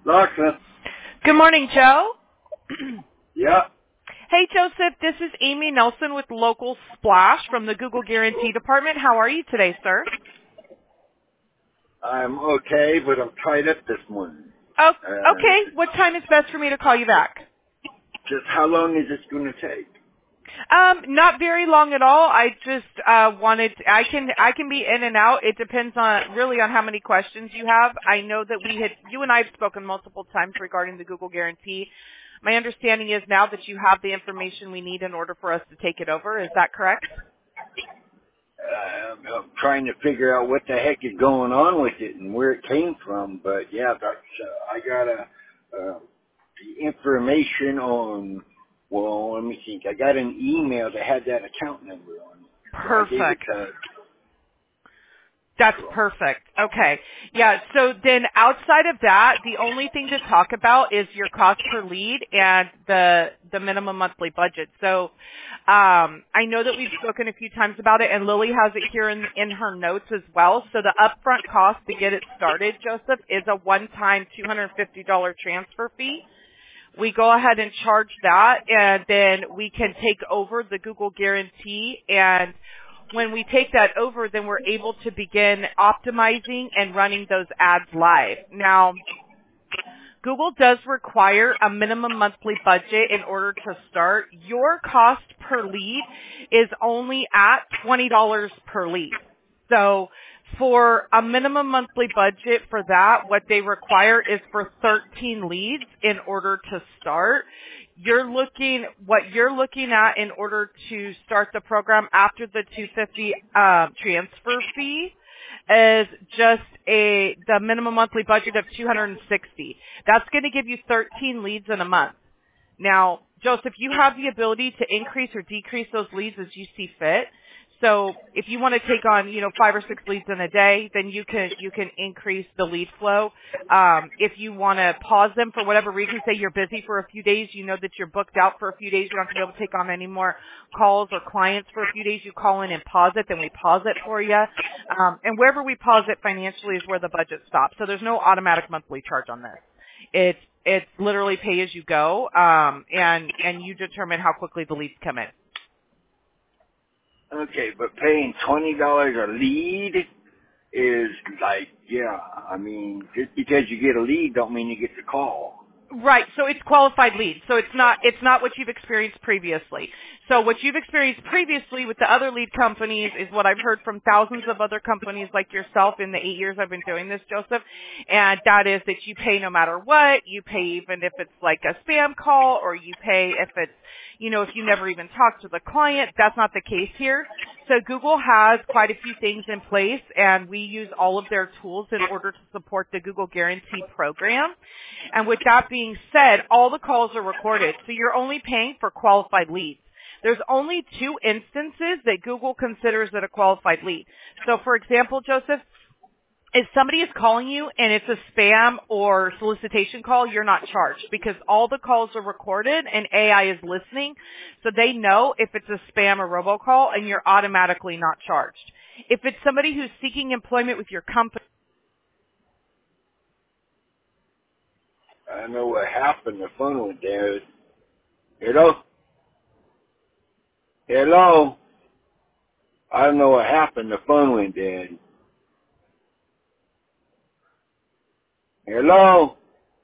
Larsa. Good morning, Joe. Yeah. Hey, Joseph, this is Amy Nelson with Local Splash from the Google Guarantee Department. How are you today, sir? I'm okay, but I'm tied up this morning. Oh, okay. What time is best for me to call you back? Just how long is this going to take? Not very long at all. I just I can be in and out. It depends on how many questions you have. I know that you and I have spoken multiple times regarding the Google Guarantee. My understanding is now that you have the information we need in order for us to take it over. Is that correct? I'm trying to figure out what the heck is going on with it and where it came from. But yeah, I got the information on. Well, let me think. I got an email that had that account number on it. So I gave it Perfect. to. That's perfect. Okay. Yeah, so then outside of that, the only thing to talk about is your cost per lead and the minimum monthly budget. So I know that we've spoken a few times about it, and Lily has it here in her notes as well. So the upfront cost to get it started, Joseph, is a one-time $250 transfer fee. We go ahead and charge that, and then we can take over the Google Guarantee, and when we take that over, then we're able to begin optimizing and running those ads live. Now, Google does require a minimum monthly budget in order to start. Your cost per lead is only at $20 per lead. So for a minimum monthly budget for that, what they require is for 13 leads in order to start. What you're looking at in order to start the program after the $250 transfer fee is just the minimum monthly budget of $260. That's going to give you 13 leads in a month. Now, Joseph, you have the ability to increase or decrease those leads as you see fit. So if you want to take on, 5 or 6 leads in a day, then you can increase the lead flow. If you want to pause them for whatever reason, say you're busy for a few days, you know that you're booked out for a few days, you're not going to be able to take on any more calls or clients for a few days, you call in and pause it, then we pause it for you. And wherever we pause it financially is where the budget stops. So there's no automatic monthly charge on this. It's literally pay as you go, and you determine how quickly the leads come in. Okay, but paying $20 a lead is like, just because you get a lead don't mean you get the call. Right, so it's qualified leads. So it's not what you've experienced previously. So what you've experienced previously with the other lead companies is what I've heard from thousands of other companies like yourself in the 8 years I've been doing this, Joseph, and that is that you pay no matter what. You pay even if it's like a spam call, or you pay if it's, if you never even talk to the client. That's not the case here. So Google has quite a few things in place, and we use all of their tools in order to support the Google Guarantee program. And with that being said, all the calls are recorded, so you're only paying for qualified leads. There's only 2 instances that Google considers it a qualified lead. So for example, Joseph, if somebody is calling you and it's a spam or solicitation call, you're not charged because all the calls are recorded and AI is listening, so they know if it's a spam or robocall, and you're automatically not charged. If it's somebody who's seeking employment with your company, I know what happened. The phone went dead. Hello? Hello? I don't know what happened. The phone went dead. Hello?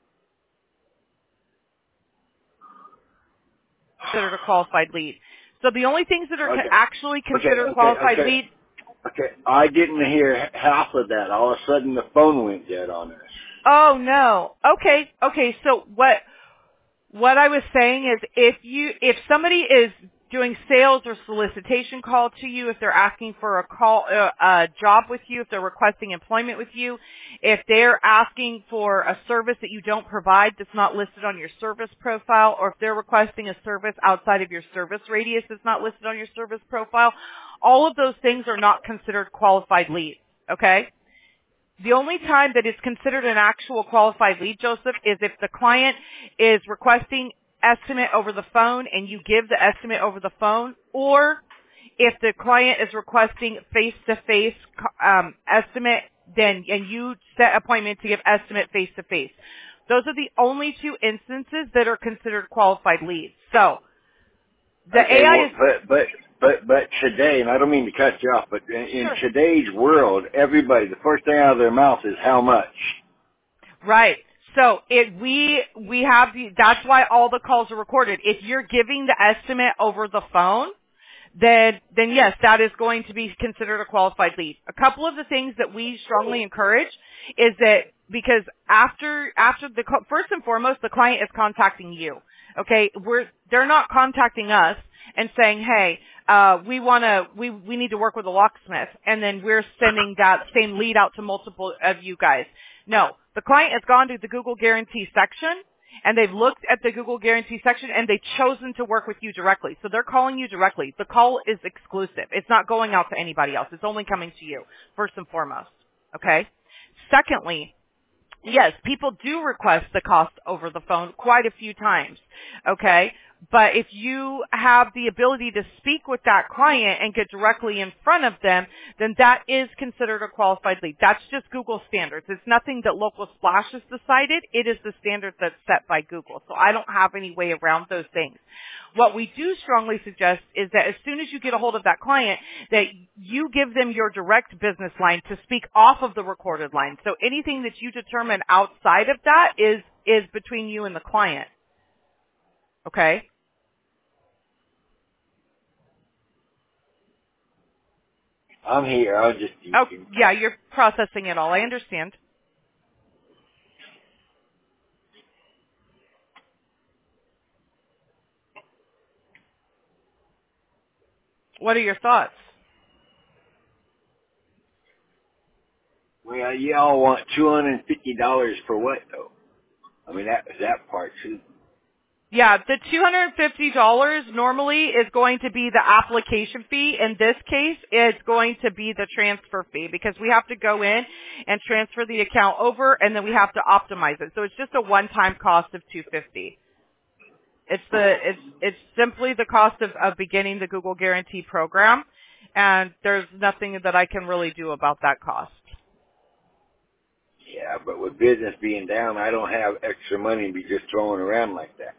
considered a qualified lead. So the only things that are actually considered qualified lead. Okay, I didn't hear half of that. All of a sudden, the phone went dead on us. Oh no. Okay. So what I was saying is, if somebody is doing sales or solicitation call to you, if they're asking for a job with you, if they're requesting employment with you, if they're asking for a service that you don't provide that's not listed on your service profile, or if they're requesting a service outside of your service radius that's not listed on your service profile, all of those things are not considered qualified leads, okay? The only time that it's considered an actual qualified lead, Joseph, is if the client is requesting estimate over the phone and you give the estimate over the phone, or if the client is requesting face-to-face estimate, and you set appointment to give estimate face-to-face. Those are the only two instances that are considered qualified leads. So the Okay, AI well, is but today, and I don't mean to cut you off, but in sure. today's world, everybody, the first thing out of their mouth is how much. Right. So we have that's why all the calls are recorded. If you're giving the estimate over the phone, then yes, that is going to be considered a qualified lead. A couple of the things that we strongly encourage is that because after first and foremost, the client is contacting you. Okay, they're not contacting us and saying, hey, we need to work with a locksmith, and then we're sending that same lead out to multiple of you guys. No, the client has gone to the Google Guarantee section, and they've looked at the Google Guarantee section, and they've chosen to work with you directly. So they're calling you directly. The call is exclusive. It's not going out to anybody else. It's only coming to you, first and foremost. Okay? Secondly, yes, people do request the cost over the phone quite a few times, okay? But if you have the ability to speak with that client and get directly in front of them, then that is considered a qualified lead. That's just Google standards. It's nothing that Local Splash has decided. It is the standard that's set by Google. So I don't have any way around those things. What we do strongly suggest is that as soon as you get a hold of that client, that you give them your direct business line to speak off of the recorded line. So anything that you determine outside of that is between you and the client. Okay? I'm here. I was just Oh, teaching. yeah, you're processing it all. I understand. What are your thoughts? Well, y'all want $250 for what though? I mean that part too. Yeah, the $250 normally is going to be the application fee. In this case, it's going to be the transfer fee because we have to go in and transfer the account over and then we have to optimize it. So it's just a one-time cost of $250. It's simply the cost of beginning the Google Guarantee program, and there's nothing that I can really do about that cost. Yeah, but with business being down, I don't have extra money to be just throwing around like that.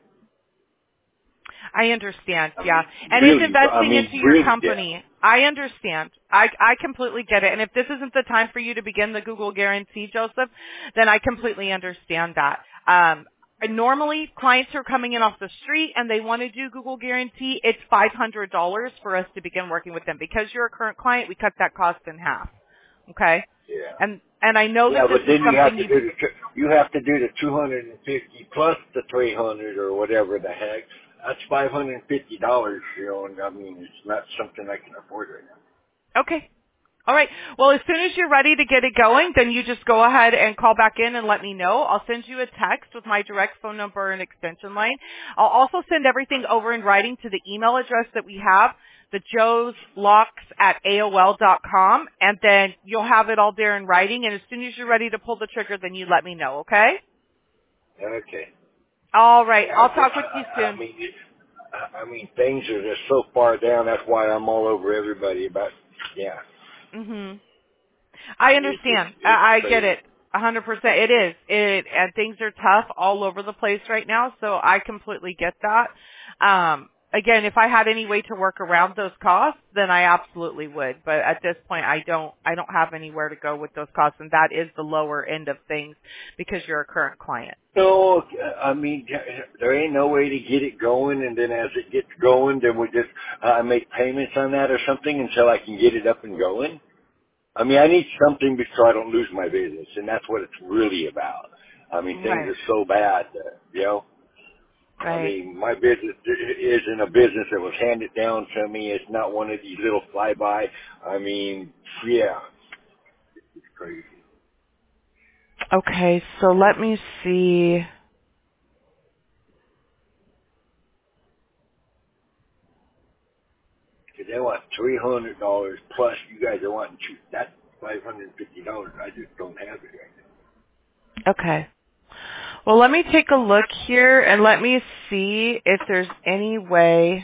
I understand, I yeah. mean, And it's really, investing into your really down. company. I understand. I completely get it. And if this isn't the time for you to begin the Google Guarantee, Joseph, then I completely understand that. Normally, clients are coming in off the street and they want to do Google Guarantee. It's $500 for us to begin working with them. Because you're a current client, we cut that cost in half. Okay? Yeah. And I know Yeah, that this but is then something you have to do the 250 plus the 300 or whatever the heck. That's $550, you know, and I mean it's not something I can afford right now. Okay. All right. Well, as soon as you're ready to get it going, then you just go ahead and call back in and let me know. I'll send you a text with my direct phone number and extension line. I'll also send everything over in writing to the email address that we have, the joeslocks@aol.com, and then you'll have it all there in writing. And as soon as you're ready to pull the trigger, then you let me know, okay? Okay. All right. Yeah, I'll 'cause talk with you soon. I mean things are just so far down. That's why I'm all over everybody about. Yeah, Mhm. I understand. it's I get crazy. it. 100%. It is. And things are tough all over the place right now, so I completely get that. Again, if I had any way to work around those costs, then I absolutely would. But at this point, I don't have anywhere to go with those costs, and that is the lower end of things because you're a current client. So I mean, there ain't no way to get it going, and then as it gets going, then we just make payments on that or something until I can get it up and going. I mean, I need something so I don't lose my business, and that's what it's really about. I mean, things Right. are so bad, you know. I Right. mean, my business isn't a business that was handed down to me. It's not one of these little flyby. I mean, yeah, it's crazy. Okay, so let me see. Because they want $300 plus. You guys are wanting that's $550. I just don't have it right now. Okay. Well, let me take a look here and let me see if there's any way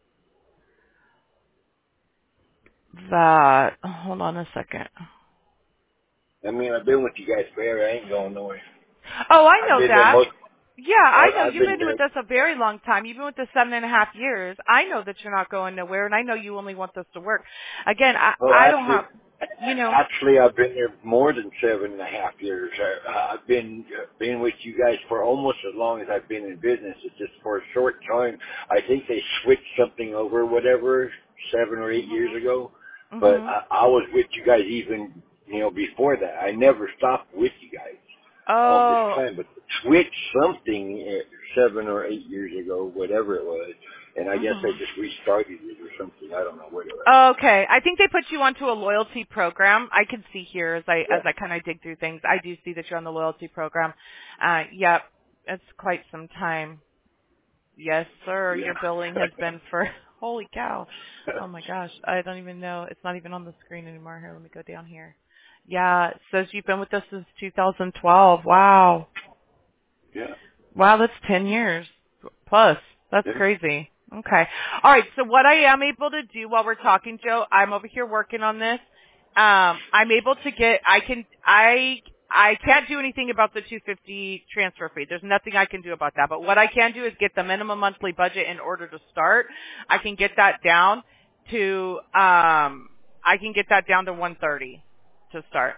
that, hold on a second. I mean, I've been with you guys forever. I ain't going nowhere. Oh, I I've know been there that. most. Yeah, I know. I've You've been been there. with us a very long time. You've been with us 7.5 years. I know that you're not going nowhere, and I know you only want this to work. Again, Well, I don't have, you know. actually, I've been there more than 7.5 years. I've been with you guys for almost as long as I've been in business. It's just for a short time. I think they switched something over, whatever, 7 or 8 years ago. But Mhm. I was with you guys even, before that. I never stopped with you guys all this Oh. time, but switched something 7 or 8 years ago, whatever it was. And I guess they Mhm. just restarted it or something. I don't know what it was. Okay, I think they put you onto a loyalty program. I can see here as Yeah. I kind of dig through things. I do see that you're on the loyalty program. Yep, it's quite some time. Yes, sir. Your billing has Yeah. been for holy cow. Oh my gosh, I don't even know. It's not even on the screen anymore. Here, let me go down here. Yeah, it says you've been with us since 2012. Wow. Yeah. Wow, that's 10 years plus. That's Yeah. crazy. Okay. All right. So what I am able to do while we're talking, Joe, I'm over here working on this. I'm able to get, I can't do anything about the 250 transfer fee. There's nothing I can do about that. But what I can do is get the minimum monthly budget in order to start. I can get that down to, I can get that down to 130 to start.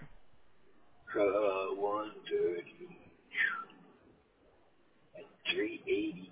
130, 380.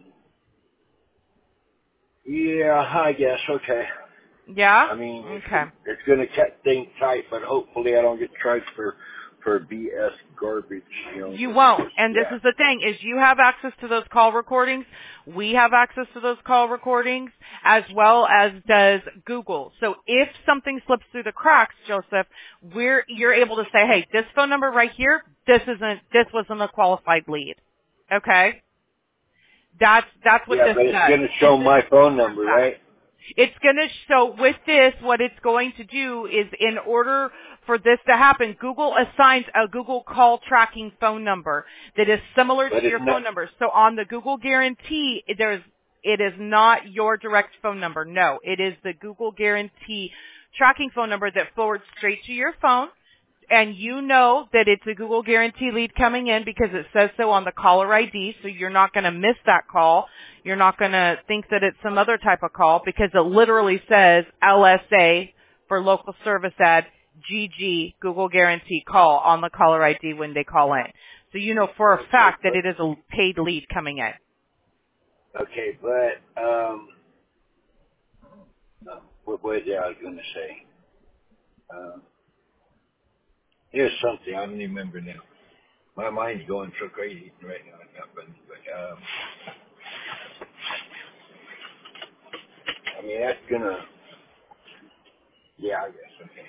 Yeah, I guess. Okay. Yeah? I mean, Okay. it's gonna cut things tight, but hopefully I don't get charged for BS garbage. You But won't. And this yeah. is the thing, is you have access to those call recordings. We have access to those call recordings, as well as does Google. So if something slips through the cracks, Joseph, you're able to say, hey, this phone number right here, this wasn't a qualified lead. Okay? That's what Yeah, this but it's does. gonna And show this my phone confirms number, that. right? It's going to show with this, what it's going to do is in order for this to happen, Google assigns a Google call tracking phone number that is similar But to it's your not. phone number. So on the Google Guarantee, it is not your direct phone number. No, it is the Google Guarantee tracking phone number that forwards straight to your phone. And you know that it's a Google Guarantee lead coming in because it says so on the caller ID, so you're not going to miss that call. You're not going to think that it's some other type of call because it literally says LSA for local service ad GG Google Guarantee call on the caller ID when they call in. So you know for a Okay, fact that it is a paid lead coming in. but what was it I was gonna say? Here's something I don't even remember now. My mind's going so crazy right now. But I mean, that's gonna. Yeah, I guess. Okay.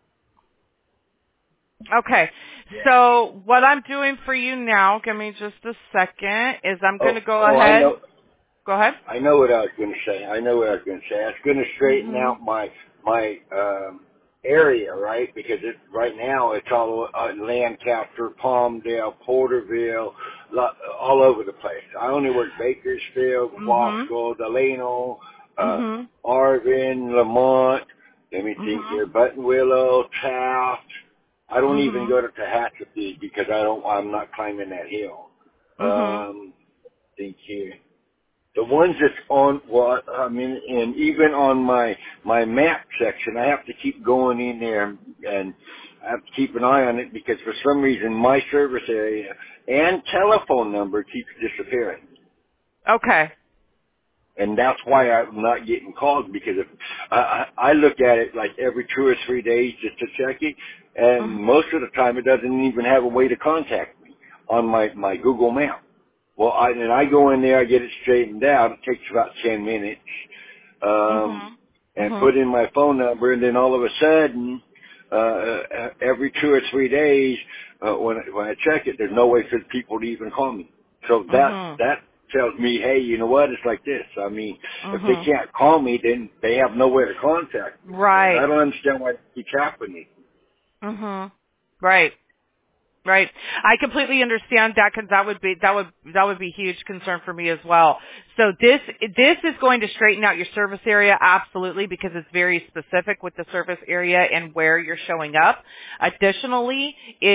Okay. Yeah. So what I'm doing for you now, give me just a second, is I'm going to go I ahead. know. Go ahead. I know what I was going to say. I know what I was going to say. I was going to straighten Mhm. out my area, right? Because right now it's all Lancaster, Palmdale, Porterville, all over the place. I only work Bakersfield, Mhm. Wasco, Delano, Mhm. Arvin, Lamont. Let me think Mhm. here: Buttonwillow, Taft. I don't even Mhm. go to Tehachapi because I'm not climbing that hill. Mhm. Think here. The ones that's on, well, I mean, and even on my map section, I have to keep going in there and I have to keep an eye on it because for some reason my service area and telephone number keeps disappearing. Okay. And that's why I'm not getting called because if, I look at it like every 2 or 3 days just to check it, and Mhm. most of the time it doesn't even have a way to contact me on my Google Map. Well, I go in there, I get it straightened out. It takes about 10 minutes, Mhm. and Mhm. put in my phone number, and then all of a sudden, every 2 or 3 days, when I check it, there's no way for people to even call me. So Mhm. that tells me, hey, you know what? It's like this. I mean, if they Mhm. can't call me, then they have nowhere to contact me, and I Right. don't understand why it keeps happening. Mhm. Right. Right. I completely understand that because that would be huge concern for me as well. So this is going to straighten out your service area absolutely because it's very specific with the service area and where you're showing up. Additionally, it's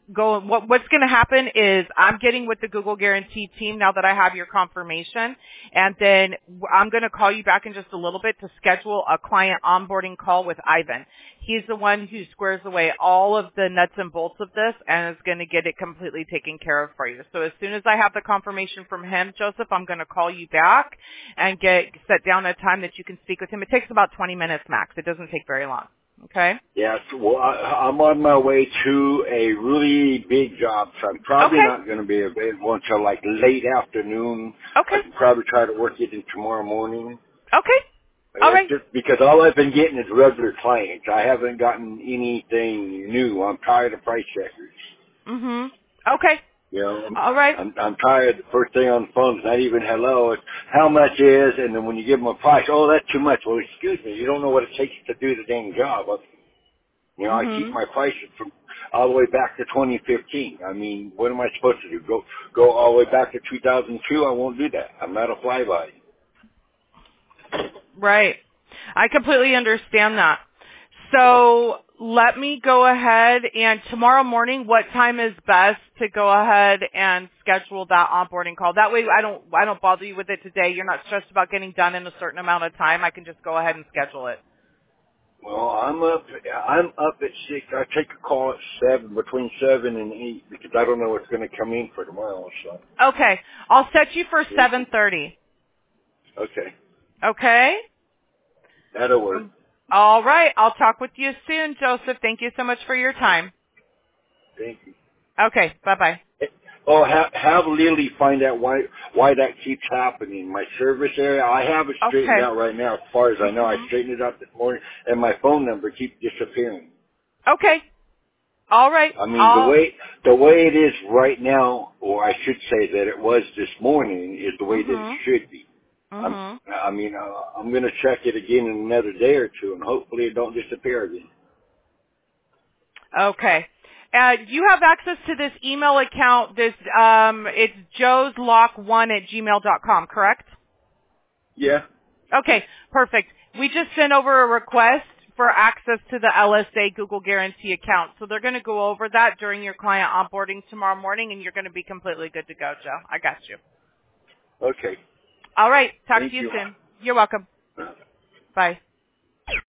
what's going to happen is I'm getting with the Google Guarantee team now that I have your confirmation, and then I'm going to call you back in just a little bit to schedule a client onboarding call with Ivan. He's the one who squares away all of the nuts and bolts of this and is going to get it completely taken care of for you. So as soon as I have the confirmation from him, Joseph, I'm going to call you back and set down a time that you can speak with him. It takes about 20 minutes max. It doesn't take very long. Okay? Yes, well, I'm on my way to a really big job, so I'm probably not going to be available until like late afternoon. Okay. I can probably try to work it in tomorrow morning. Okay. All right. Just because all I've been getting is regular clients. I haven't gotten anything new. I'm tired of price checkers. Okay. You know, All right. I'm tired. The first thing on the phone is not even hello. It's how much is, and then when you give them a price, oh, that's too much. Well, excuse me, you don't know what it takes to do the dang job. You know, I keep my prices from all the way back to 2015. I mean, what am I supposed to do? Go all the way back to 2002? I won't do that. I'm not a flyby. Right. I completely understand that. So let me go ahead and tomorrow morning, what time is best to go ahead and schedule that onboarding call? That way I don't bother you with it today. You're not stressed about getting done in a certain amount of time. I can just go ahead and schedule it. Well, I'm up at 6. I take a call at 7, between 7 and 8, because I don't know what's going to come in for tomorrow. So. Okay. I'll set you for 7:30. Okay. Okay? That'll work. All right. I'll talk with you soon, Joseph. Thank you so much for your time. Thank you. Okay. Bye-bye. Oh, have Lily find out why that keeps happening. My service area, I have it straightened out right now. As far as I know, I straightened it out this morning, and my phone number keeps disappearing. Okay. All right. I mean, the way it is right now, or I should say that it was this morning, is the way that it should be. I'm going to check it again in another day or two, and hopefully it don't disappear again. Okay. You have access to this email account. It's joeslock1@gmail.com, correct? Yeah. Okay, perfect. We just sent over a request for access to the LSA Google Guarantee account. So they're going to go over that during your client onboarding tomorrow morning, and you're going to be completely good to go, Joe. I got you. Okay. All right. Talk Thank to you you soon. You're welcome. Bye.